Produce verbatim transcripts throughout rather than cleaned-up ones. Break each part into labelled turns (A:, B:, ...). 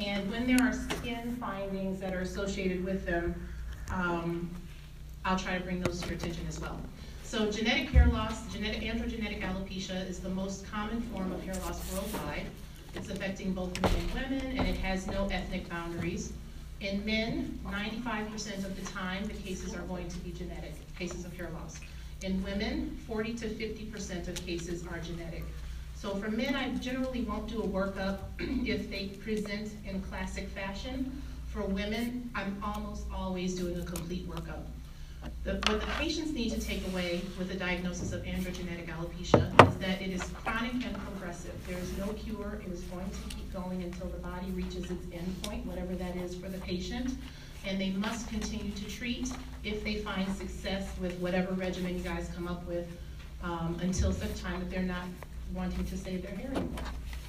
A: and when there are skin findings that are associated with them, um, I'll try to bring those to your attention as well. So genetic hair loss, genetic androgenetic alopecia is the most common form of hair loss worldwide. It's affecting both men and women, and it has no ethnic boundaries. In men, ninety-five percent of the time, the cases are going to be genetic, cases of hair loss. In women, forty to fifty percent of cases are genetic. So for men, I generally won't do a workup if they present in classic fashion. For women, I'm almost always doing a complete workup. The, what the patients need to take away with the diagnosis of androgenetic alopecia is that it is chronic and progressive. There is no cure. It is going to keep going until the body reaches its end point, whatever that is for the patient. And they must continue to treat if they find success with whatever regimen you guys come up with um, until such time that they're not wanting to save their hair anymore.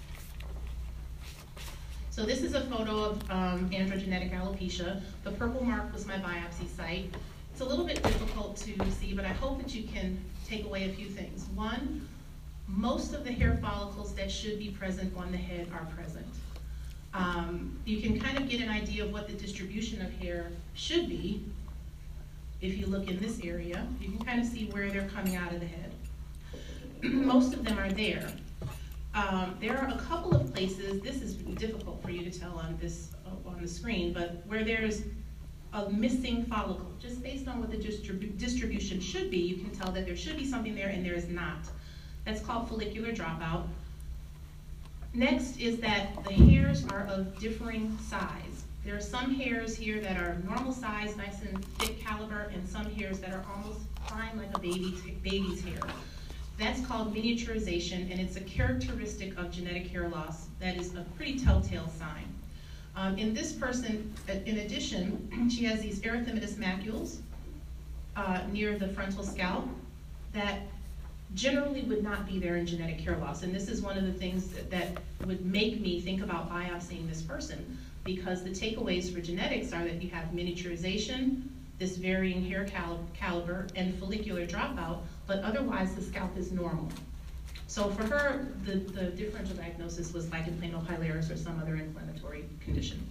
A: So this is a photo of um, androgenetic alopecia. The purple mark was my biopsy site. It's a little bit difficult to see, but I hope that you can take away a few things. One, most of the hair follicles that should be present on the head are present. Um, you can kind of get an idea of what the distribution of hair should be. If you look in this area, you can kind of see where they're coming out of the head. Most of them are there. Um, there are a couple of places, this is difficult for you to tell on this uh, on the screen, but where there's a missing follicle, just based on what the distribu distribution should be, you can tell that there should be something there and there is not. That's called follicular dropout. Next is that the hairs are of differing size. There are some hairs here that are normal size, nice and thick caliber, and some hairs that are almost fine like a baby's, baby's hair. That's called miniaturization, and it's a characteristic of genetic hair loss that is a pretty telltale sign. Um, in this person, in addition, she has these erythematous macules uh, near the frontal scalp that generally would not be there in genetic hair loss. And this is one of the things that, that would make me think about biopsying this person, because the takeaways for genetics are that you have miniaturization, this varying hair cal caliber, and follicular dropout, but otherwise the scalp is normal. So for her, the, the differential diagnosis was lichen planopilaris or some other inflammatory condition.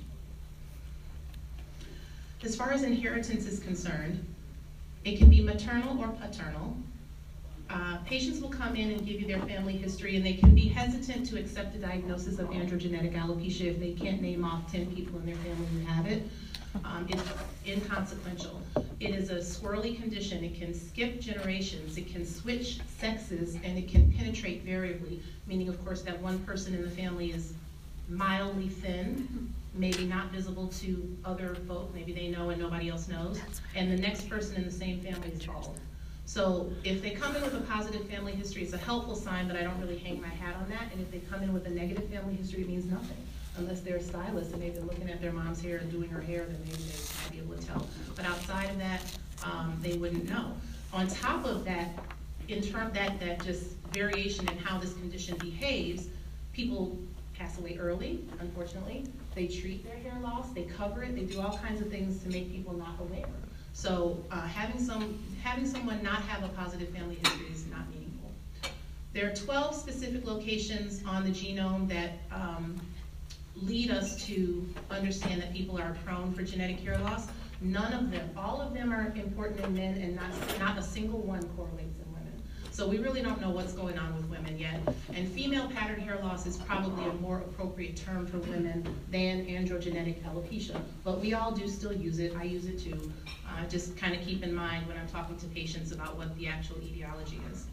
A: As far as inheritance is concerned, it can be maternal or paternal. Uh, patients will come in and give you their family history, and they can be hesitant to accept the diagnosis of androgenetic alopecia if they can't name off ten people in their family who have it. Um, it's inconsequential. It is a swirly condition. It can skip generations. It can switch sexes, and it can penetrate variably, meaning, of course, that one person in the family is mildly thin, maybe not visible to other folk. Maybe they know and nobody else knows. And the next person in the same family is bald. So if they come in with a positive family history, it's a helpful sign, but I don't really hang my hat on that. And if they come in with a negative family history, it means nothing. Unless they're a stylist and they've been looking at their mom's hair and doing her hair, then maybe they might be able to tell. But outside of that, um, they wouldn't know. On top of that, in terms that that just variation in how this condition behaves, people pass away early, unfortunately. They treat their hair loss, they cover it, they do all kinds of things to make people not aware. So uh, having some having someone not have a positive family history is not meaningful. There are twelve specific locations on the genome that um, lead us to understand that people are prone for genetic hair loss. None of them, all of them are important in men, and not, not a single one correlates in women. So we really don't know what's going on with women yet. And female pattern hair loss is probably a more appropriate term for women than androgenetic alopecia. But we all do still use it. I use it too. Uh, just kind of keep in mind when I'm talking to patients about what the actual etiology is.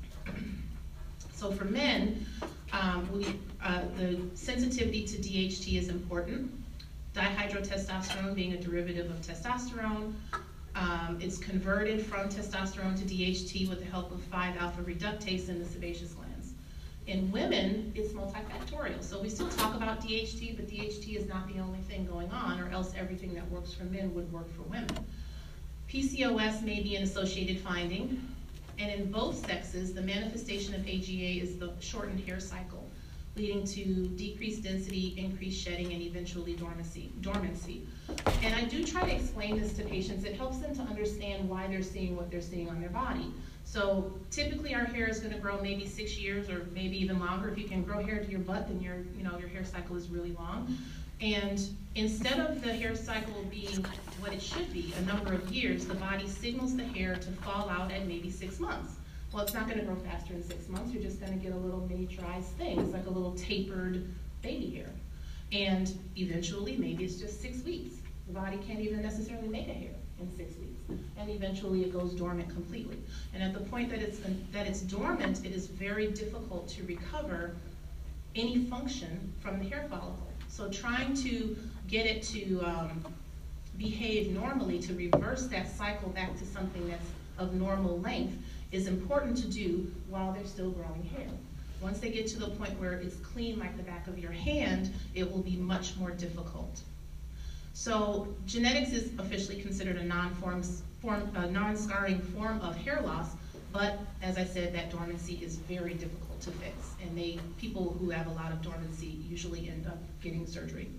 A: So for men, um, we, uh, the sensitivity to D H T is important. Dihydrotestosterone being a derivative of testosterone. Um, it's converted from testosterone to D H T with the help of five alpha reductase in the sebaceous glands. In women, it's multifactorial. So we still talk about D H T, but D H T is not the only thing going on, or else everything that works for men would work for women. P C O S may be an associated finding. And in both sexes, the manifestation of A G A is the shortened hair cycle, leading to decreased density, increased shedding, and eventually dormancy. dormancy. And I do try to explain this to patients. It helps them to understand why they're seeing what they're seeing on their body. So typically our hair is going to grow maybe six years or maybe even longer. If you can grow hair to your butt, then your, you know, your hair cycle is really long. And instead of the hair cycle being what it should be, a number of years, the body signals the hair to fall out at maybe six months. Well, it's not going to grow faster in six months. You're just going to get a little miniaturized thing. It's like a little tapered baby hair. And eventually, maybe it's just six weeks. The body can't even necessarily make a hair in six weeks. And eventually it goes dormant completely. And at the point that it's, that it's dormant, it is very difficult to recover any function from the hair follicle. So trying to get it to um, behave normally, to reverse that cycle back to something that's of normal length, is important to do while they're still growing hair. Once they get to the point where it's clean like the back of your hand, it will be much more difficult. So genetics is officially considered a non-form, form, a non-scarring form of hair loss, but as I said, that dormancy is very difficult to fix, and they people who have a lot of dormancy usually end up getting surgery.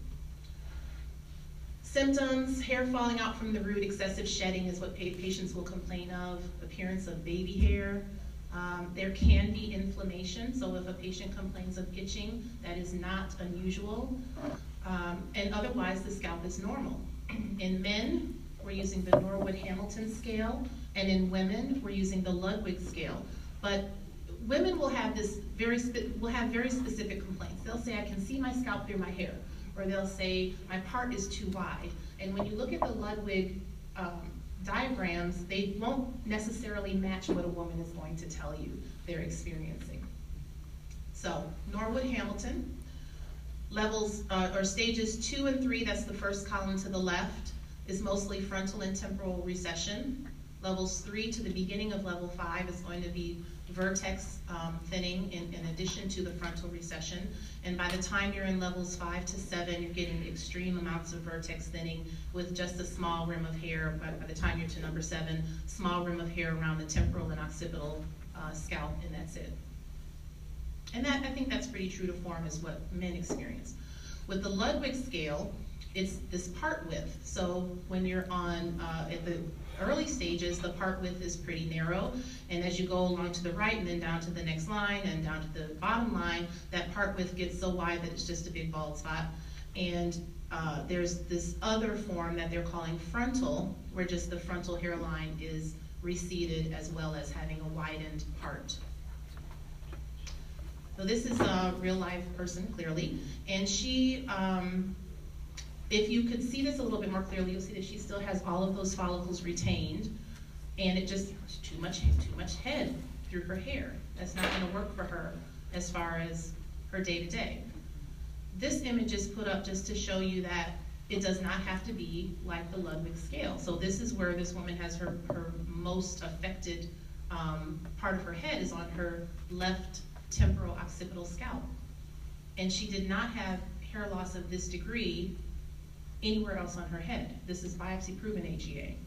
A: Symptoms: hair falling out from the root, excessive shedding is what patients will complain of, appearance of baby hair. Um, there can be inflammation, so if a patient complains of itching, that is not unusual. Um, and otherwise, the scalp is normal. In men, we're using the Norwood-Hamilton scale, and in women, we're using the Ludwig scale. But women will have this very will have very specific complaints. They'll say, "I can see my scalp through my hair," or they'll say, "My part is too wide." And when you look at the Ludwig um, diagrams, they won't necessarily match what a woman is going to tell you they're experiencing. So, Norwood-Hamilton. Levels, uh, or stages two and three, that's the first column to the left, is mostly frontal and temporal recession. Levels three to the beginning of level five is going to be vertex um, thinning in, in addition to the frontal recession. And by the time you're in levels five to seven, you're getting extreme amounts of vertex thinning with just a small rim of hair. By, by the time you're to number seven, small rim of hair around the temporal and occipital uh, scalp, and that's it. And that, I think that's pretty true to form is what men experience. With the Ludwig scale, it's this part width. So when you're on, uh, at the early stages, the part width is pretty narrow. And as you go along to the right and then down to the next line and down to the bottom line, that part width gets so wide that it's just a big bald spot. And uh, there's this other form that they're calling frontal, where just the frontal hairline is receded as well as having a widened part. So this is a real live person, clearly, and she, um, if you could see this a little bit more clearly, you'll see that she still has all of those follicles retained, and it just, too much, too much head through her hair. That's not gonna work for her as far as her day-to-day. This image is put up just to show you that it does not have to be like the Ludwig scale. So this is where this woman has her, her most affected um, part of her head is on her left temporal occipital scalp. And she did not have hair loss of this degree anywhere else on her head. This is biopsy proven A G A.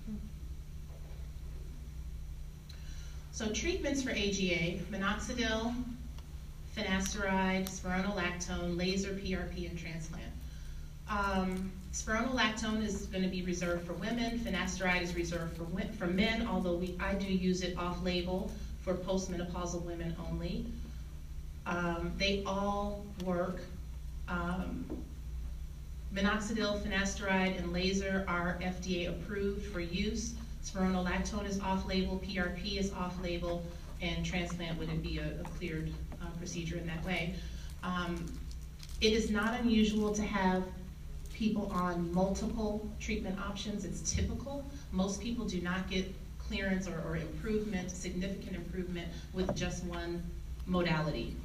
A: So treatments for A G A: minoxidil, finasteride, spironolactone, laser, P R P, and transplant. Um, spironolactone is going to be reserved for women. Finasteride is reserved for, for men, although we, I do use it off-label for postmenopausal women only. Um, they all work. Um, minoxidil, finasteride, and laser are F D A approved for use. Spironolactone is off-label, P R P is off-label, and transplant wouldn't be a, a cleared uh, procedure in that way. Um, it is not unusual to have people on multiple treatment options. It's typical. Most people do not get clearance or, or improvement, significant improvement with just one modality.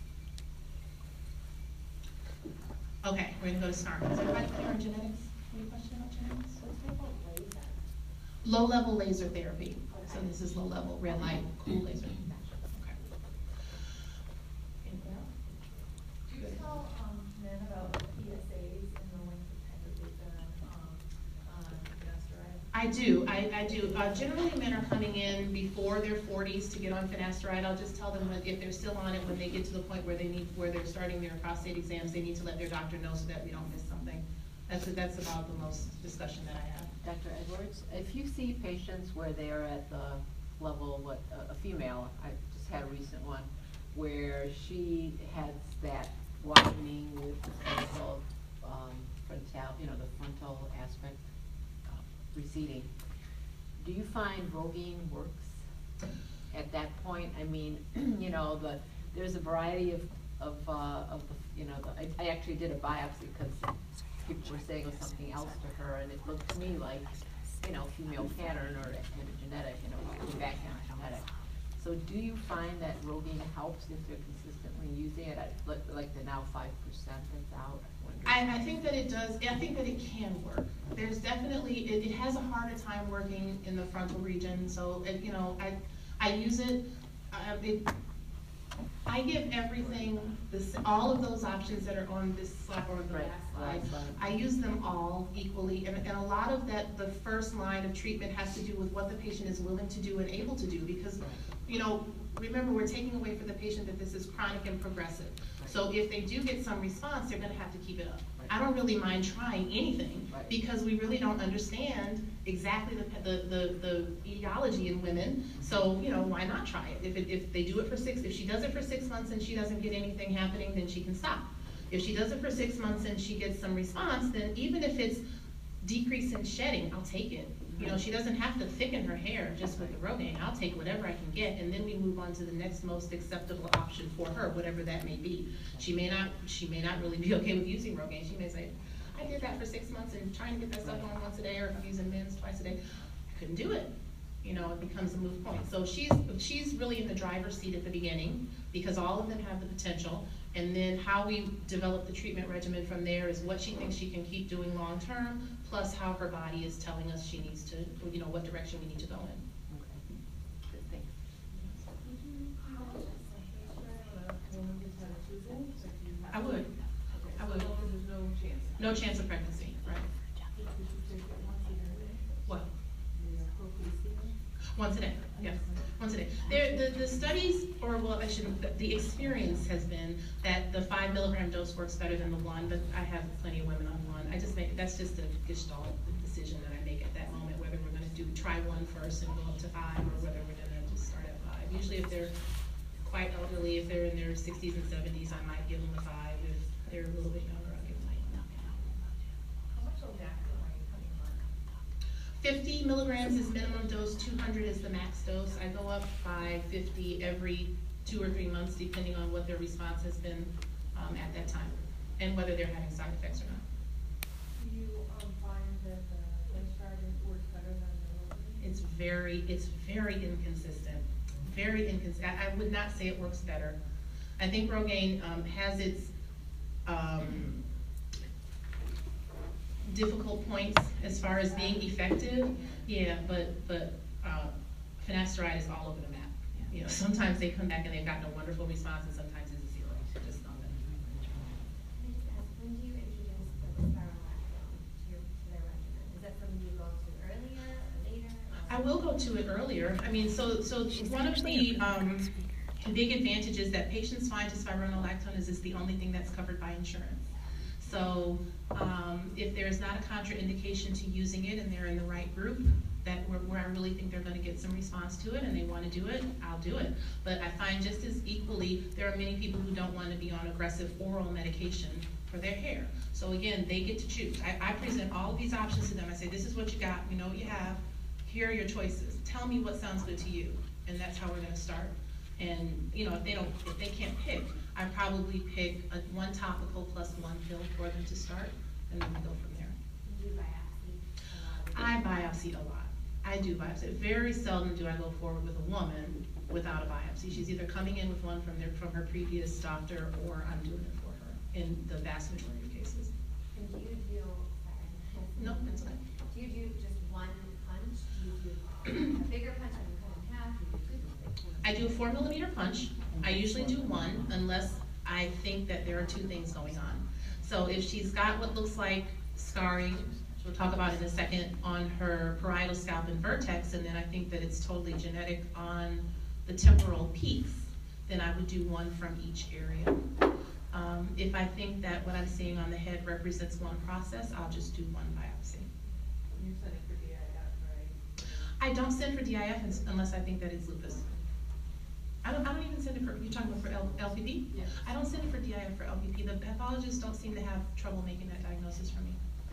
A: Okay, we're gonna go to SNARC. Is everybody clear on genetics? Any question about genetics? Low-level laser therapy. So this is low-level, red light, cool laser. Okay. Anything else?
B: Do you tell um, men about P S As and the length of time that they've been um, on finasteride?
A: I do, I, I do. Uh, generally, men are coming in before their forties to get on finasteride. I'll just tell them when, if they're still on it, when they get to the point where they need, where they're starting their prostate exams, they need to let their doctor know so that we don't miss something. That's that's about the most discussion that I have.
C: Doctor Edwards, if you see patients where they are at the level, what, a, a female, I just had a recent one, where she has that widening with the frontal, um, frontal, you know, the frontal aspect uh, receding. Do you find Rogaine works at that point? I mean, you know, the, there's a variety of, of, uh, of the, you know, the, I, I actually did a biopsy because people were saying it was something else to her, and it looked to me like, you know, female pattern or androgenetic, you know, background genetic. So do you find that Rogaine helps if they're consistently using it, at, like, like the now five percent that's out?
A: I, I think that it does, I think that it can work. There's definitely, it, it has a harder time working in the frontal region, so, it, you know, I, I use it, uh, it, I give everything, this, all of those options that are on this slide or the
C: Right,
A: last slide,
C: right.
A: I use them all equally, and, and a lot of that, the first line of treatment has to do with what the patient is willing to do and able to do, because, you know, remember, we're taking away for the patient that this is chronic and progressive. So if they do get some response, they're gonna have to keep it up. I don't really mind trying anything,
C: Right.
A: because we really don't understand exactly the, the, the, the etiology in women. So, you know, why not try it? If, it? if they do it for six, if she does it for six months and she doesn't get anything happening, then she can stop. If she does it for six months and she gets some response, then even if it's decrease in shedding, I'll take it. You know, she doesn't have to thicken her hair just with the Rogaine. I'll take whatever I can get, and then we move on to the next most acceptable option for her, whatever that may be. She may not, she may not really be okay with using Rogaine. She may say, I did that for six months and trying to get that stuff on once a day, or if I'm using Men's twice a day, I couldn't do it. You know, it becomes a moot point. So she's, she's really in the driver's seat at the beginning, because all of them have the potential. And then how we develop the treatment regimen from there is what she thinks she can keep doing long term, plus how her body is telling us she needs to, you know, what direction we need to go in.
C: Okay. Good, thanks.
A: I would. I would.
B: There's no chance.
A: No chance of pregnancy, right? What? Once a day, yes, once a day. There, the, the studies, or well, I shouldn't, the, the experience has been that the five milligram dose works better than the one, but I have plenty of women on one. I just make, that's just a gestalt decision that I make at that moment, whether we're gonna do, try one first and go up to five, or whether we're gonna just start at five. Usually if they're quite elderly, if they're in their sixties and seventies, I might give them a five. If they're a little bit younger, I'll give them a one.
B: How much Odactyl are you coming on?
A: fifty milligrams is minimum dose, two hundred is the max dose. I go up by fifty every two or three months, depending on what their response has been um, at that time, and whether they're having side effects or not.
B: Do you um, find that the Winstride works better than the Rogaine?
A: It's very, it's very inconsistent, very inconsistent. I, I would not say it works better. I think Rogaine um, has its um, difficult points as far as being effective, yeah, but but uh, finasteride is all over the map. You know, sometimes they come back and they've gotten a wonderful response, and sometimes it's a zero. Just not that.
D: When do you introduce the spironolactone to your to their regimen? Is that something you go to earlier or later? Or?
A: I will go to it earlier. I mean, so so one of the um, big advantages that patients find to spironolactone is it's the only thing that's covered by insurance. So um, if there's not a contraindication to using it and they're in the right group, that where, where I really think they're going to get some response to it and they want to do it, I'll do it. But I find just as equally, there are many people who don't want to be on aggressive oral medication for their hair. So again, they get to choose. I, I present all of these options to them. I say, this is what you got, we know what you have, here are your choices. Tell me what sounds good to you. And that's how we're going to start. And you know, if they don't, if they can't pick, I probably pick a, one topical plus one pill for them to start, and then we go from there.
D: Do you biopsy?
A: I biopsy a lot. I do biopsy. Very seldom do I go forward with a woman without a biopsy. She's either coming in with one from their from her previous doctor, or I'm doing it for her in the vast majority of cases.
D: And do you do? Sorry.
A: No, that's okay.
D: Do you do just one punch? Do you do a bigger punch and you cut in half? Do you do
A: I do a four millimeter punch. I usually do one unless I think that there are two things going on. So if she's got what looks like scarring, which we'll talk about in a second, on her parietal scalp and vertex, and then I think that it's totally genetic on the temporal peaks, then I would do one from each area. Um, if I think that what I'm seeing on the head represents one process, I'll just do one biopsy.
B: You're setting for D I F, right?
A: I don't send for D I F uns- unless I think that it's lupus. I don't, I don't even send it for, you're talking about for L, LPP?
C: Yeah.
A: I don't send it for D I F for L P P. The pathologists don't seem to have trouble making that diagnosis for me.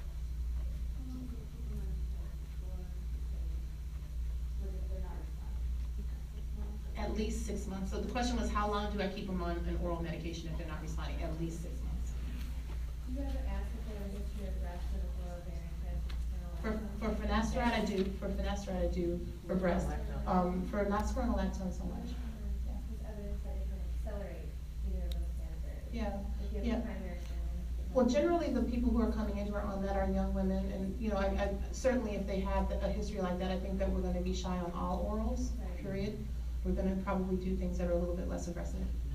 A: At least six months. So the question was, how long do I keep them on an oral medication if they're not responding? At least six months.
B: You ever ask if they have a history of breast or ovarian cancer?
A: For, for finasteride, I do. For finasteride, I do. For breast. Um, for not spironolactone so much. Yeah.
B: There's evidence that it can accelerate either of those cancers.
A: Yeah.
B: If you
A: Yeah.
B: have primary family.
A: Well, generally, the people who are coming into our on that are young women, and, you know, I, I, certainly if they have a history like that, I think that we're gonna be shy on all orals,
B: Right.
A: period. We're gonna probably do things that are a little bit less aggressive.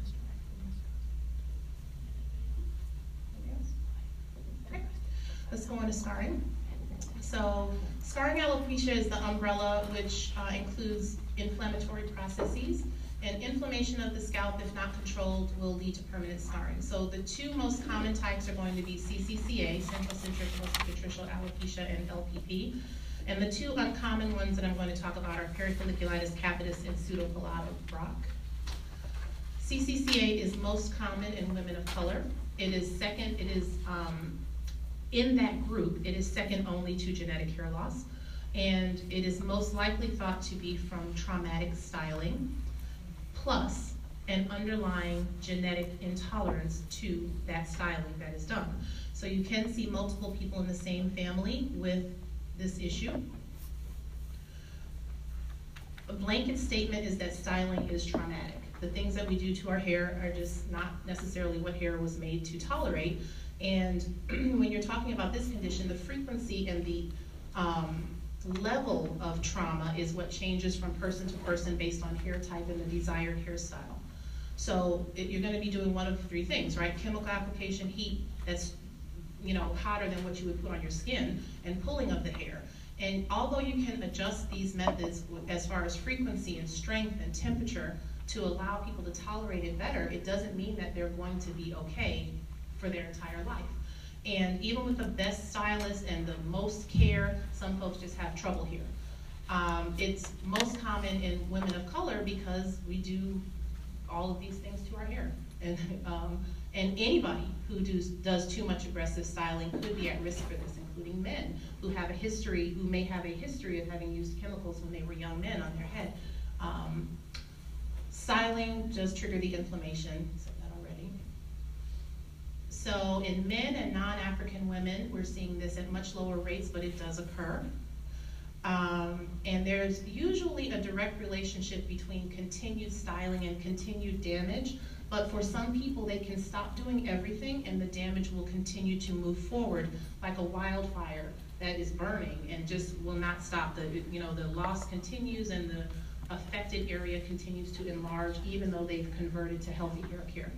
A: Okay. Let's go on to scarring. So, scarring alopecia is the umbrella which uh, includes inflammatory processes, and inflammation of the scalp, if not controlled, will lead to permanent scarring. So the two most common types are going to be C C C A, central cicatricial alopecia, and L P P. And the two uncommon ones that I'm going to talk about are perifolliculitis capitis and pseudopelade Brock. C C C A is most common in women of color. It is second, it is, um, in that group, it is second only to genetic hair loss. And it is most likely thought to be from traumatic styling, plus an underlying genetic intolerance to that styling that is done. So you can see multiple people in the same family with this issue. A blanket statement is that styling is traumatic. The things that we do to our hair are just not necessarily what hair was made to tolerate. And when you're talking about this condition, the frequency and the um, level of trauma is what changes from person to person based on hair type and the desired hairstyle. So it, you're gonna be doing one of three things, right? Chemical application, heat, that's you know, hotter than what you would put on your skin, and pulling of the hair. And although you can adjust these methods as far as frequency and strength and temperature to allow people to tolerate it better, it doesn't mean that they're going to be okay for their entire life. And even with the best stylist and the most care, some folks just have trouble here. Um, it's most common in women of color because we do all of these things to our hair. And, um, and anybody who does, does too much aggressive styling could be at risk for this, including men who have a history, who may have a history of having used chemicals when they were young men on their head. Um, styling does trigger the inflammation, said that already. So in men and non-African women, we're seeing this at much lower rates, but it does occur. Um, and there's usually a direct relationship between continued styling and continued damage. But for some people, they can stop doing everything and the damage will continue to move forward like a wildfire that is burning and just will not stop. The, you know, the loss continues and the affected area continues to enlarge even though they've converted to healthy hair care.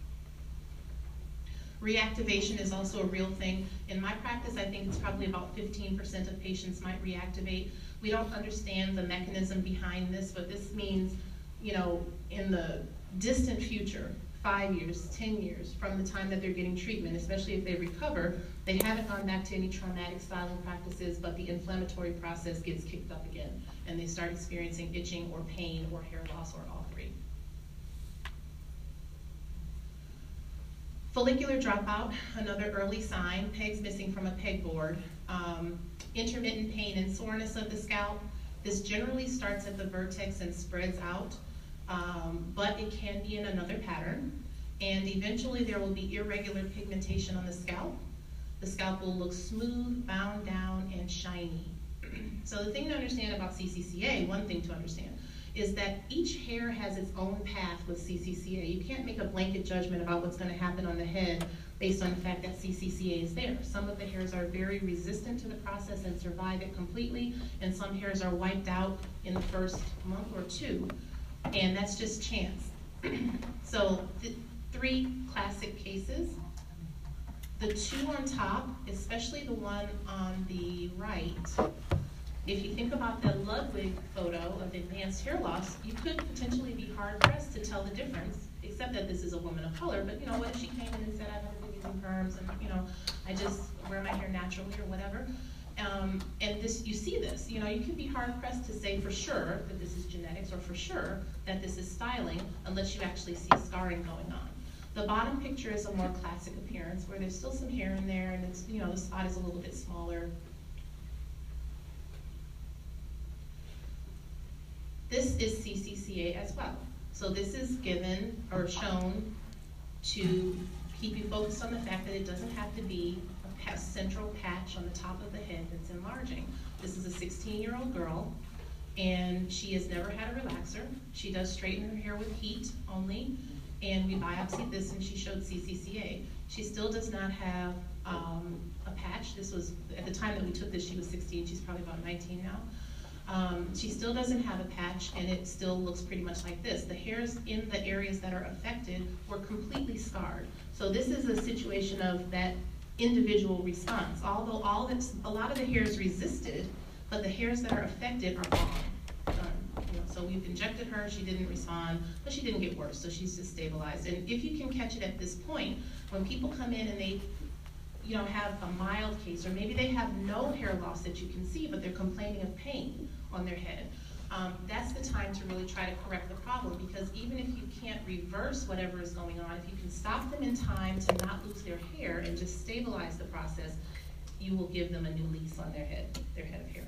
A: Reactivation is also a real thing. In my practice, I think it's probably about fifteen percent of patients might reactivate. We don't understand the mechanism behind this, but this means, you know, in the distant future, five years, ten years from the time that they're getting treatment, especially if they recover, they haven't gone back to any traumatic styling practices, but the inflammatory process gets kicked up again, and they start experiencing itching or pain or hair loss or all three. Follicular dropout, another early sign, pegs missing from a pegboard. Um, intermittent pain and soreness of the scalp. This generally starts at the vertex and spreads out. Um, but it can be in another pattern, and eventually there will be irregular pigmentation on the scalp. The scalp will look smooth, bound down, and shiny. So the thing to understand about C C C A, one thing to understand, is that each hair has its own path with C C C A. You can't make a blanket judgment about what's going to happen on the head based on the fact that C C C A is there. Some of the hairs are very resistant to the process and survive it completely, and some hairs are wiped out in the first month or two. And that's just chance. So the three classic cases. The two on top, especially the one on the right, if you think about the Ludwig photo of advanced hair loss, you could potentially be hard pressed to tell the difference, except that this is a woman of color. But you know, what if she came in and said, I've never been using perms and you know, I just wear my hair naturally or whatever. Um, and this, you see this, you know, you can be hard pressed to say for sure that this is genetics or for sure that this is styling unless you actually see scarring going on. The bottom picture is a more classic appearance where there's still some hair in there and it's, you know, the spot is a little bit smaller. This is C C C A as well. So this is given or shown to keep you focused on the fact that it doesn't have to be a central patch on the top of the head that's enlarging. This is a sixteen-year-old girl, and she has never had a relaxer. She does straighten her hair with heat only, and we biopsied this and she showed C C C A. She still does not have um, a patch. This was, at the time that we took this, she was sixteen, she's probably about nineteen now. Um, she still doesn't have a patch, and it still looks pretty much like this. The hairs in the areas that are affected were completely scarred. So this is a situation of that individual response. Although all that's, a lot of the hairs resisted, but the hairs that are affected are gone. Um, you know, so we've injected her, she didn't respond, but she didn't get worse, so she's just stabilized. And if you can catch it at this point, when people come in and they you know, have a mild case, or maybe they have no hair loss that you can see, but they're complaining of pain on their head. Um, that's the time to really try to correct the problem, because even if you can't reverse whatever is going on, if you can stop them in time to not lose their hair and just stabilize the process, you will give them a new lease on their head, their head of hair.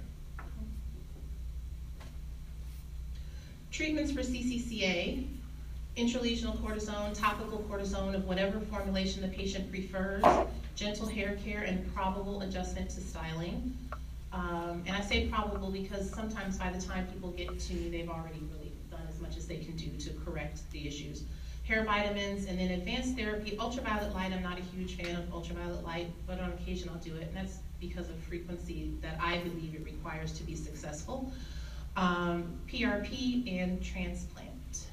A: Treatments for C C C A, intralesional cortisone, topical cortisone of whatever formulation the patient prefers, gentle hair care, and probable adjustment to styling. Um, and I say probable because sometimes by the time people get to me, they've already really done as much as they can do to correct the issues. Hair vitamins, and then advanced therapy. Ultraviolet light, I'm not a huge fan of ultraviolet light, but on occasion I'll do it, and that's because of frequency that I believe it requires to be successful. Um, P R P and transplant.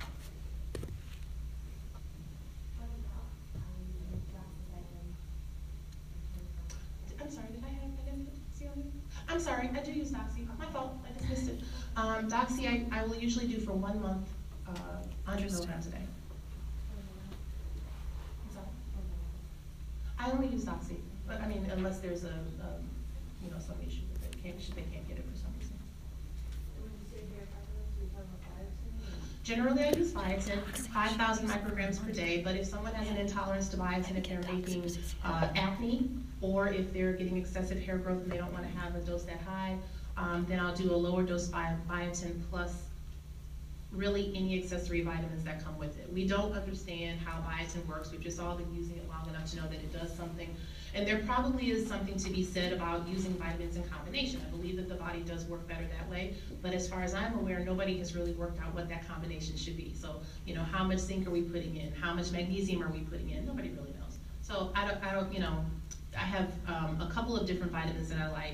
A: I'm sorry, did I have, I didn't see on there? I'm sorry, I do use Doxy, my fault, I just missed it. Um, Doxy I, I will usually do for one month, uh, one hundred milligrams a day. I'm sorry? I only use Doxy, but I mean, unless there's a, um, you know, some issue with it, can't, they can't get it for some reason. Generally, I use biotin, five thousand micrograms per day, but if someone has an intolerance to biotin, if they're making uh, acne, or if they're getting excessive hair growth and they don't want to have a dose that high, um, then I'll do a lower dose bi biotin plus really any accessory vitamins that come with it. We don't understand how biotin works. We've just all been using it long enough to know that it does something. And there probably is something to be said about using vitamins in combination. I believe that the body does work better that way, but as far as I'm aware, nobody has really worked out what that combination should be. So, you know, how much zinc are we putting in? How much magnesium are we putting in? Nobody really knows. So I don't, I don't, you know, I have um, a couple of different vitamins that I like,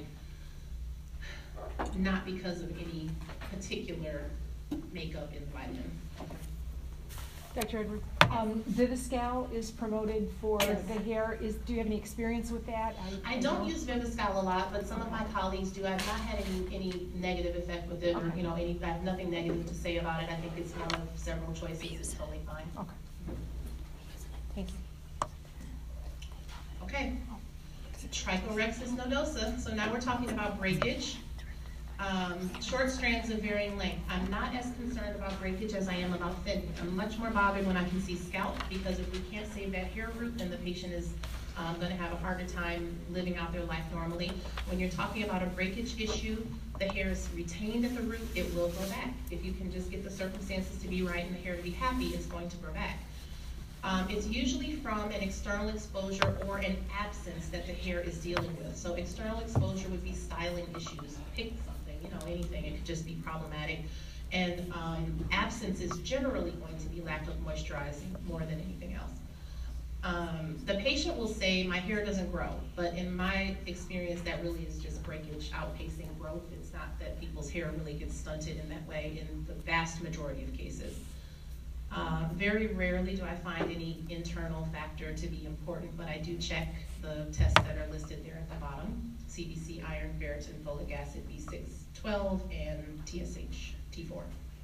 A: not because of any particular makeup in the vitamin.
E: Doctor Edward, um, Viviscal is promoted for
A: Yes.
E: the hair. Is, do you have any experience with that?
A: I don't use Viviscal a lot, but some of my colleagues do. I've not had any, any negative effect with it, or, you know, any, I have nothing negative to say about it. I think it's one of several choices. It's totally fine.
E: Okay. Thank you.
A: Okay. Trichorexis nodosa. So now we're talking about breakage. Um, short strands of varying length. I'm not as concerned about breakage as I am about thinning. I'm much more bothered when I can see scalp, because if we can't save that hair root, then the patient is um, going to have a harder time living out their life normally. When you're talking about a breakage issue, the hair is retained at the root, it will grow back. If you can just get the circumstances to be right and the hair to be happy, it's going to grow back. Um, it's usually from an external exposure or an absence that the hair is dealing with. So external exposure would be styling issues. Pick something, you know, anything. It could just be problematic. And um, absence is generally going to be lack of moisturizing more than anything else. Um, the patient will say, my hair doesn't grow, but in my experience, that really is just breakage outpacing growth. It's not that people's hair really gets stunted in that way in the vast majority of cases. Uh, very rarely do I find any internal factor to be important, but I do check the tests that are listed there at the bottom: C B C, iron, ferritin, folic acid, B six twelve, and T S H, T four.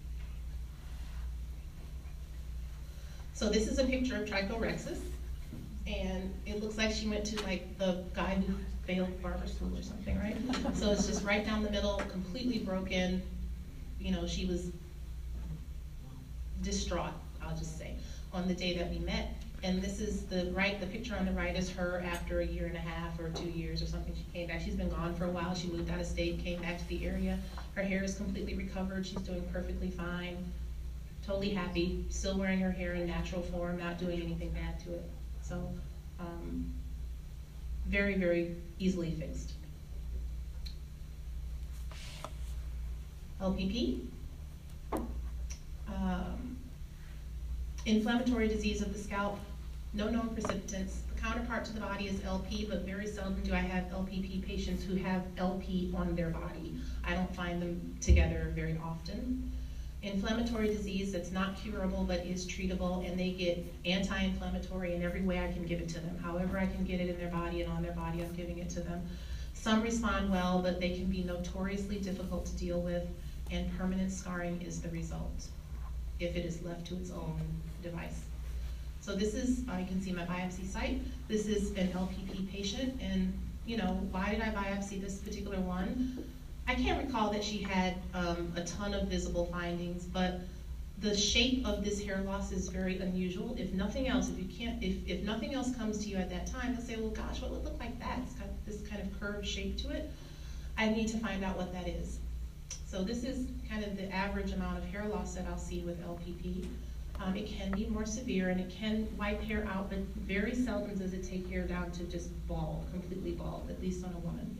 A: So this is a picture of Trichorexis, and it looks like she went to like the guy who failed barber school or something, right? So it's just right down the middle, completely broken. You know, she was distraught, I'll just say, on the day that we met. And this is the right, the picture on the right is her after a year and a half or two years or something. She came back. She's been gone for a while. She moved out of state, came back to the area. Her hair is completely recovered. She's doing perfectly fine, totally happy, still wearing her hair in natural form, not doing anything bad to it. So, um, very, very easily fixed. L P P. Um, inflammatory disease of the scalp, no known precipitants. The counterpart to the body is L P, but very seldom do I have L P P patients who have L P on their body. I don't find them together very often. Inflammatory disease that's not curable but is treatable, and they get anti-inflammatory in every way I can give it to them. However I can get it in their body and on their body, I'm giving it to them. Some respond well, but they can be notoriously difficult to deal with, and permanent scarring is the result if it is left to its own device. So this is, uh, you can see my biopsy site. This is an L P P patient, and you know, why did I biopsy this particular one? I can't recall that she had um, a ton of visible findings, but the shape of this hair loss is very unusual. If nothing else, if you can't, if, if nothing else comes to you at that time, let's say, well, gosh, what would look like that? It's got this kind of curved shape to it. I need to find out what that is. So this is kind of the average amount of hair loss that I'll see with L P P. Um, it can be more severe, and it can wipe hair out, but very seldom does it take hair down to just bald, completely bald, at least on a woman.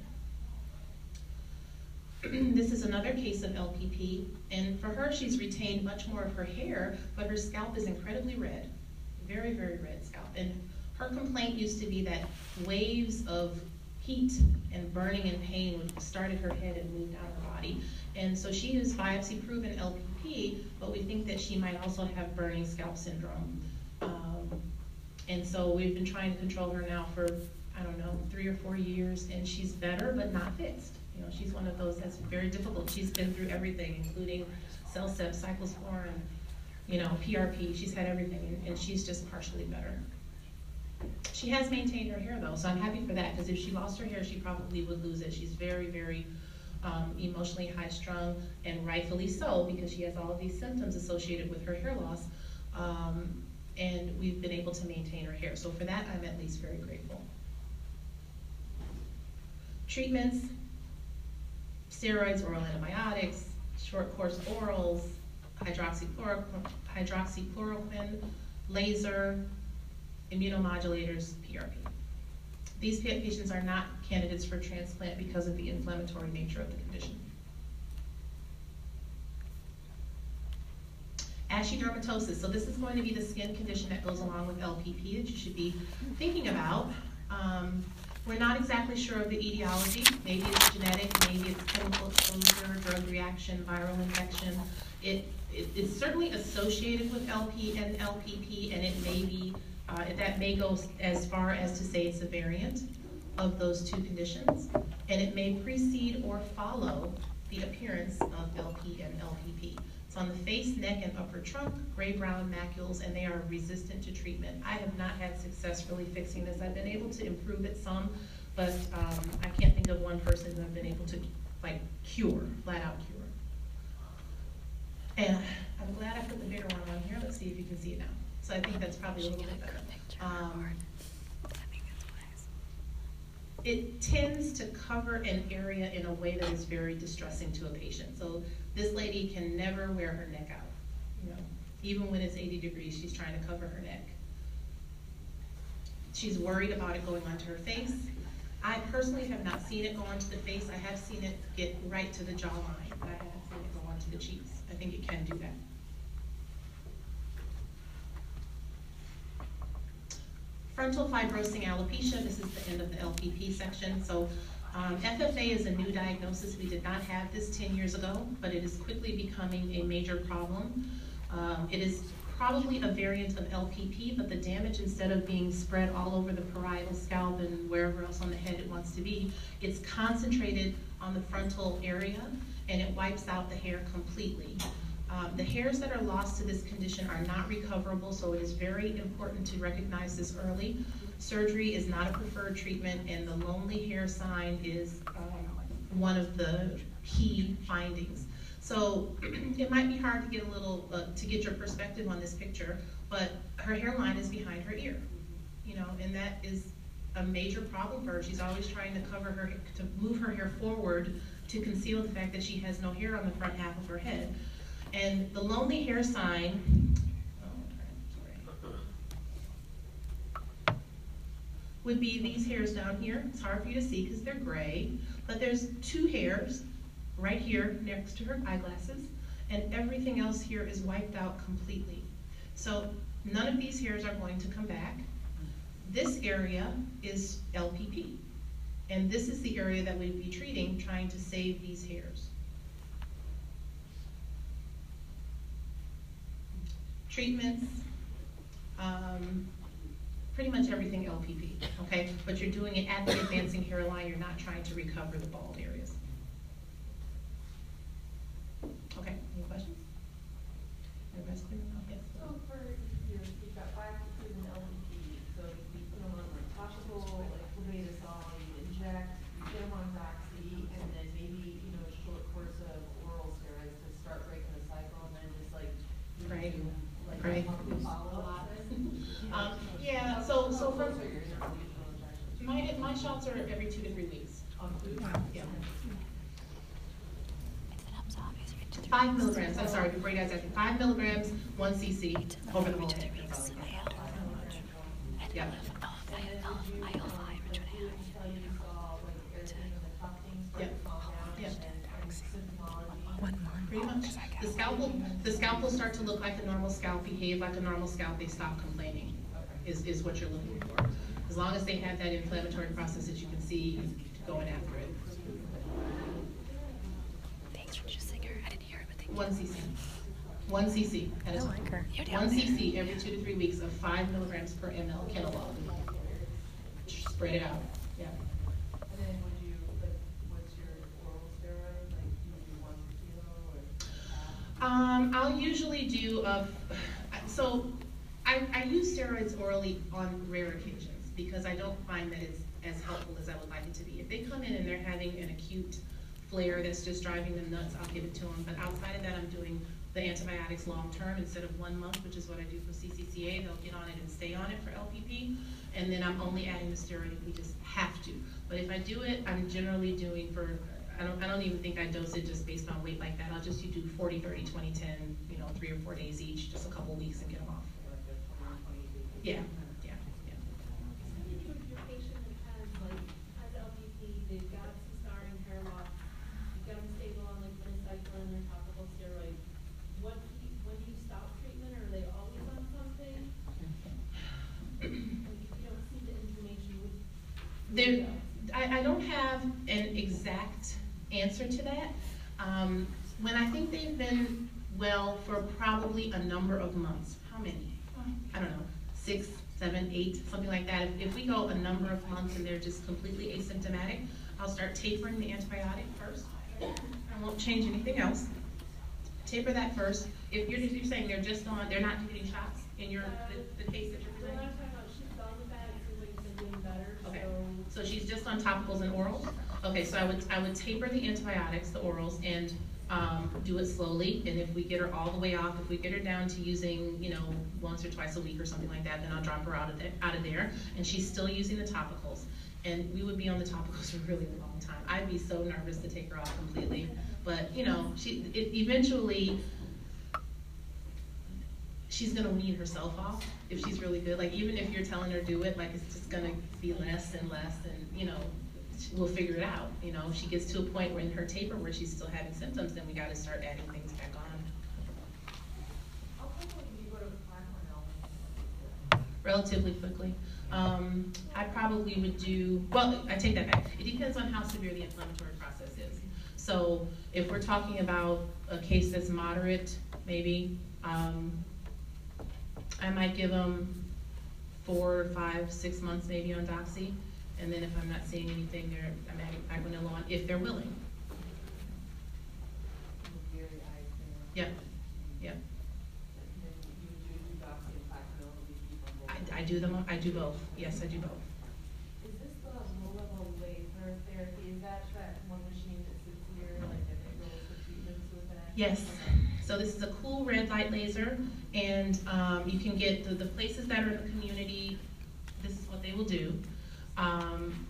A: This is another case of L P P, and for her, she's retained much more of her hair, but her scalp is incredibly red, very, very red scalp. And her complaint used to be that waves of heat and burning and pain would start at her head and move down her body. And so she is biopsy-proven L P P, but we think that she might also have burning scalp syndrome. Um, and so we've been trying to control her now for, I don't know, three or four years, and she's better, but not fixed. You know, she's one of those that's very difficult. She's been through everything, including CellCept, cyclosporin, you know, P R P. She's had everything, and, and she's just partially better. She has maintained her hair, though, so I'm happy for that, because if she lost her hair, she probably would lose it. She's very, very um, emotionally high-strung, and rightfully so, because she has all of these symptoms associated with her hair loss, um, and we've been able to maintain her hair. So for that, I'm at least very grateful. Treatments: steroids, oral antibiotics, short-course orals, hydroxychloroquine, hydroxychloroquine, laser, immunomodulators, P R P. These patients are not candidates for transplant because of the inflammatory nature of the condition. Ashy dermatosis. So this is going to be the skin condition that goes along with L P P that you should be thinking about. Um, We're not exactly sure of the etiology. Maybe it's genetic, maybe it's chemical exposure, drug reaction, viral infection. It, it, it's certainly associated with L P and L P P, and it may be, uh, that may go as far as to say it's a variant of those two conditions, and it may precede or follow the appearance of L P and L P P. It's on the face, neck, and upper trunk, gray-brown macules, and they are resistant to treatment. I have not had success really fixing this. I've been able to improve it some, but um, I can't think of one person who I've been able to like cure, flat out cure. And I'm glad I put the bigger one on here. Let's see if you can see it now. So I think that's probably a little bit better. Um, It tends to cover an area in a way that is very distressing to a patient. So this lady can never wear her neck out. You know, even when it's eighty degrees, she's trying to cover her neck. She's worried about it going onto her face. I personally have not seen it go onto the face. I have seen it get right to the jawline, but I haven't seen it go onto the cheeks. I think it can do that. Frontal fibrosing alopecia, this is the end of the L P P section. So um, F F A is a new diagnosis. We did not have this ten years ago, but it is quickly becoming a major problem. Um, it is probably a variant of L P P, but the damage, instead of being spread all over the parietal scalp and wherever else on the head it wants to be, it's concentrated on the frontal area, and it wipes out the hair completely. Um, the hairs that are lost to this condition are not recoverable, so it is very important to recognize this early. surgery is not a preferred treatment, and the lonely hair sign is um, one of the key findings. So it might be hard to get a little, uh, to get your perspective on this picture, but her hairline is behind her ear, you know, and that is a major problem for her. She's always trying to cover her, to move her hair forward to conceal the fact that she has no hair on the front half of her head. And the lonely hair sign, oh, sorry, would be these hairs down here. It's hard for you to see because they're gray, but there's two hairs right here next to her eyeglasses, and everything else here is wiped out completely. So none of these hairs are going to come back. This area is L P P, and this is the area that we'd be treating, trying to save these hairs. Treatments, um, pretty much everything L P P, okay? But you're doing it at the advancing hairline, you're not trying to recover the bald areas. Okay, any questions? Everybody's clear now? Yes.
B: So for your, you've got five to an L P P, so you put them on like topical, like fluconazole, you inject, you get them on Doxy, and then maybe, you know, a short course of oral steroids to start breaking the cycle, and then just like, you
A: Right.
B: do, like,
A: Right.
B: monthly follow-up.
A: Um, yeah, so, so for,
B: Those are your intramural injections.
A: my, my shots are every two to three weeks.
B: On food?
A: Yeah. Five milligrams, I'm sorry, before you guys ask me, five milligrams, one C C over the whole head. That's all. Yeah.
B: And then did you, um, do it until you saw like everything in the tufting start to calm down
A: Yeah.
B: and and symptomology?
A: Pretty much. The scalp will, the scalp will start to look like a normal scalp, behave like a normal scalp, they stop complaining, is, is what you're looking for. As long as they have that inflammatory process that you can see going after it.
F: Thanks for just saying her. I didn't hear it, but thank you.
A: One C C. One C C at a time.
F: like her. You're
A: One
F: down
A: C C every two to three weeks of five milligrams per ml Kenalog. Spread it out, yeah.
B: And then would you, like, what's your oral steroid, like, do you do one per kilo or?
A: Um, I'll usually do a, so I, I use steroids orally on rare occasions because I don't find that it's as helpful as I would like it to be. If they come in and they're having an acute flare that's just driving them nuts, I'll give it to them. But outside of that, I'm doing the antibiotics long-term instead of one month, which is what I do for C C C A. They'll get on it and stay on it for L P P. And then I'm only adding the steroid if we just have to. But if I do it, I'm generally doing for, I don't, I don't even think I dose it just based on weight like that. I'll just you do forty, thirty, twenty, ten, you know, three or four days each, just a couple weeks and get them off. Yeah, yeah, yeah.
G: Your patient that has like, has L P P, they've got some scarring, hair loss, you've got them stable on like minocycline or topical steroid. What, do you- when do you stop treatment, or are they always on something? Like, if you don't see the inflammation, would.
A: There, I, I don't have an exact answer to that. Um, when I think they've been well for probably a number of months, how many? I don't know, six, seven, eight, something like that. If, if we go a number of months and they're just completely asymptomatic, I'll start tapering the antibiotic first. I won't change anything else. Taper that first. If you're, if you're saying they're just on, they're not getting shots in your, the, the case that you're
G: We're
A: presenting?
G: not talking about, she's done with that, it seems like you've been doing better,
A: Okay,
G: so.
A: so she's just on topicals and orals? Okay, so I would, I would taper the antibiotics, the orals, and, um, do it slowly, and if we get her all the way off, if we get her down to using, you know, once or twice a week or something like that, then I'll drop her out of there, out of there, and she's still using the topicals. And we would be on the topicals for a really long time. I'd be so nervous to take her off completely, but, you know, she, it, eventually, she's gonna wean herself off if she's really good. Like, even if you're telling her do it, like, it's just gonna be less and less, and, you know, we'll figure it out. You know, if she gets to a point where in her taper where she's still having symptoms, then we gotta start adding things back on.
B: How quickly do you go to five one L?
A: Relatively quickly. Um, I probably would do, well, I take that back. It depends on how severe the inflammatory process is. So if we're talking about a case that's moderate, maybe, um, I might give them four, five, six months maybe on Doxy. And then if I'm not seeing anything, they're, I'm adding Agronil on, if they're willing. Yep, yep.
B: And then you would do Doxy and five mil, would you keep on board?
A: I, I I do them, I do both, yes, I do both.
B: Is this the low-level laser therapy, is that that one machine that sits here, like, and it goes for treatments with that?
A: Yes,
B: Okay.
A: so this is a cool red light laser, and um, you can get the, the places that are in the community, this is what they will do. Um,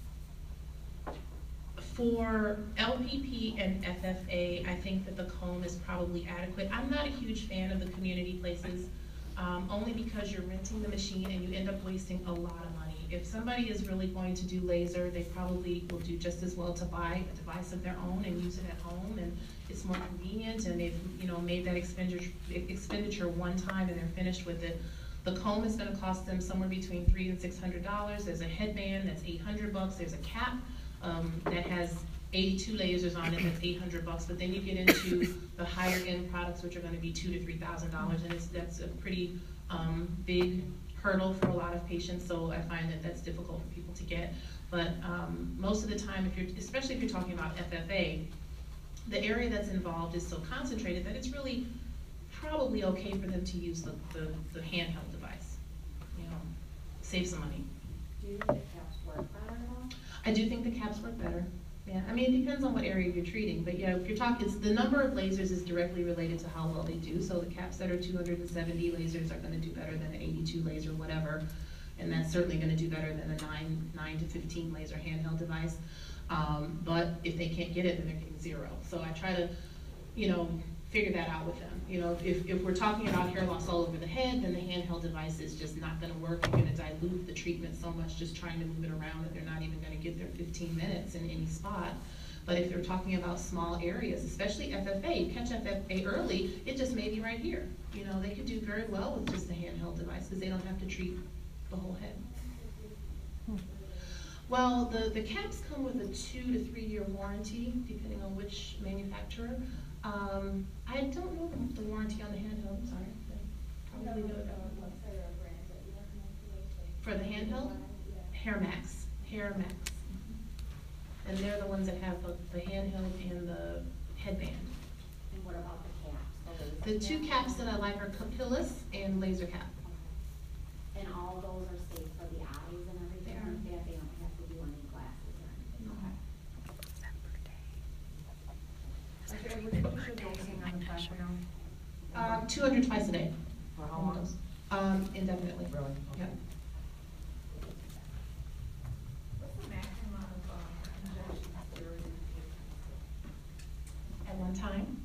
A: for L P P and F F A, I think that the comb is probably adequate. I'm not a huge fan of the community places, um, only because you're renting the machine and you end up wasting a lot of money. If somebody is really going to do laser, they probably will do just as well to buy a device of their own and use it at home, and it's more convenient, and they've, you know, made that expenditure, expenditure one time and they're finished with it. The comb is gonna cost them somewhere between three and six hundred dollars. There's a headband that's eight hundred bucks. There's a cap um, that has eighty-two lasers on it that's eight hundred bucks. But then you get into the higher end products, which are gonna be two to three thousand dollars, and it's that's a pretty um, big hurdle for a lot of patients. So I find that that's difficult for people to get. But um, most of the time, if you're, especially if you're talking about F F A, the area that's involved is so concentrated that it's really probably okay for them to use the, the, the handheld device, you know, save some money.
D: Do you think the caps work better at all?
A: I do think the caps work better. Yeah, I mean, it depends on what area you're treating, but yeah, if you're talking, it's, the number of lasers is directly related to how well they do. So the caps that are two hundred seventy lasers are gonna do better than an eighty-two laser, whatever. And that's certainly gonna do better than a nine, nine to fifteen laser handheld device. Um, but if they can't get it, then they're getting zero. So I try to, you know, figure that out with them. You know, if, if we're talking about hair loss all over the head, then the handheld device is just not gonna work. You're gonna dilute the treatment so much just trying to move it around that they're not even gonna get their fifteen minutes in any spot. But if you're talking about small areas, especially F F A, you catch F F A early, it just may be right here. You know, they could do very well with just a handheld device because they don't have to treat the whole head. Well, the, the caps come with a two to three year warranty, depending on which manufacturer. Um, I don't know the, the warranty on the handheld, I'm sorry. Probably know that. For the handheld? Hair Max, Hair Max. And they're the ones that have the, the handheld and the headband.
D: And what about the caps?
A: The two caps that I like are Capillus and Laser Cap.
D: And all those are safe for the eyes and everything,
A: They are.
D: like that, they don't have to do any glasses or anything? Okay.
B: Okay, what was your dosing on the platform?
A: Um, two hundred twice a day.
B: For how long?
A: Um, indefinitely.
B: Really?
A: Yep.
B: What's the maximum amount of, um, injection steroid
A: At one time.